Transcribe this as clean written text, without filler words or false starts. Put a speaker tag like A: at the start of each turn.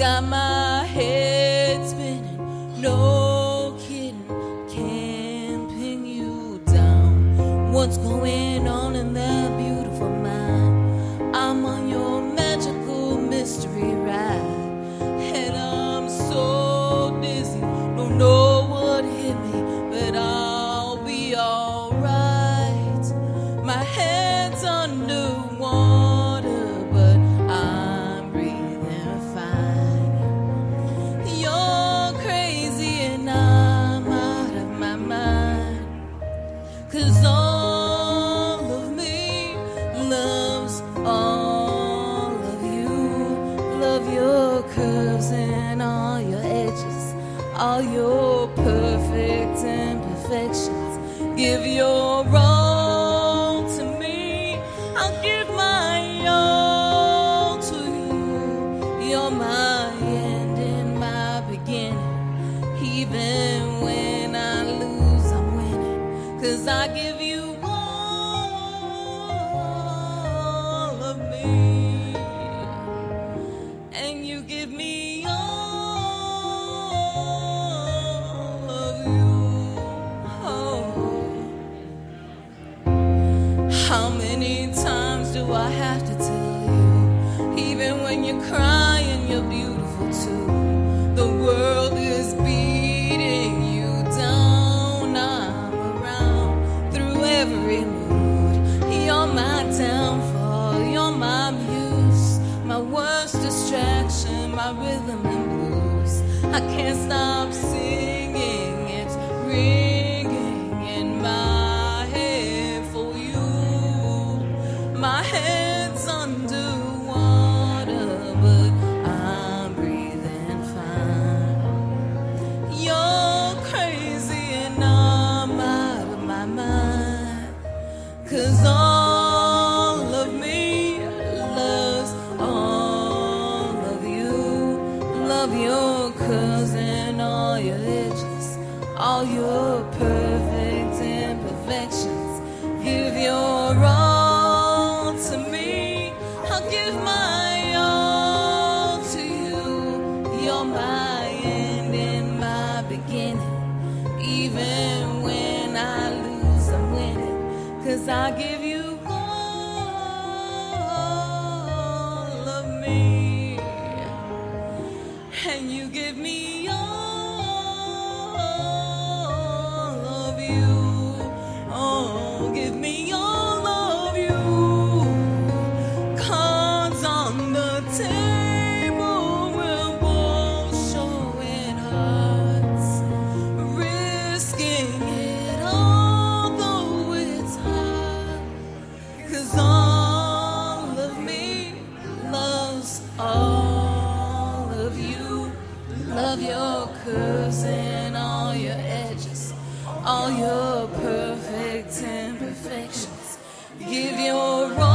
A: got my head spinning, no kidding, can't pin you down. What's going on in that beautiful mind? I'm on your magical mystery ride, and I'm so dizzy, don't know what hit me, but I'll be alright. My head's underwater, but I'm breathing fine. You're crazy and I'm out of my mind, 'cause all of me loves all of you. Love your curves and all your edges, all your perfect imperfections. Give your all to me, I'll give my all to you. You're my end and my beginning. Even when I lose, I'm winning, 'cause I give you all of me, and you give me all of you. Oh. How many times do I have to tell you? Even when you're crying, you're beautiful too. The world is beating you down. I'm around through every mood. You're my downfall, you're my muse, my worst distraction, my rhythm and blues. I can't stop singing, it's ringing in my head for you. My head's underwater, but I'm breathing fine. You're crazy and I'm out of my mind, 'cause all of me loves all of you. Love your curves and all your edges, all your perfect imperfections. Give your all to me, I'll give my all to you. You're my end and my beginning. Even when I lose, I'm winning, 'cause I give you all of me, and you give me all of you. Oh, give me all of you. Cards on the table, we're both showing hearts, risking it all, though it's hard. 'Cause all of me loves all of you. Love your curves and all your edges, all your perfect imperfections. Give your all.